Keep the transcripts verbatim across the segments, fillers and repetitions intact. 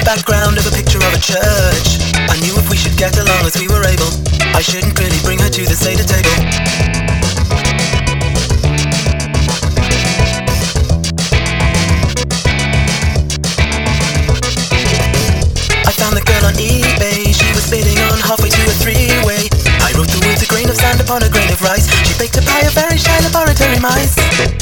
background of a picture of a church. I knew if we should get along as we were able, I shouldn't really bring her to the Seder table. I found the girl on eBay. She was bidding on halfway to a three-way. I wrote the words, a grain of sand upon a grain of rice. She baked a pie of very shy laboratory mice.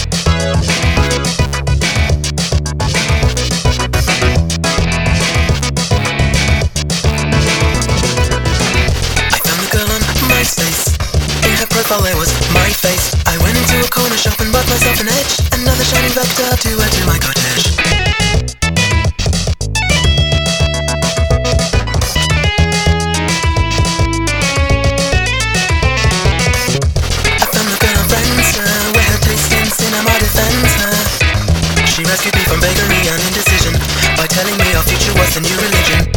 In her profile there was my face. I went into a corner shop and bought myself an edge. Another shining vector to add to my cottage. I found the girl on Friendster, where her taste in cinema defends her. She rescued me from beggary and indecision by telling me our future was the new religion.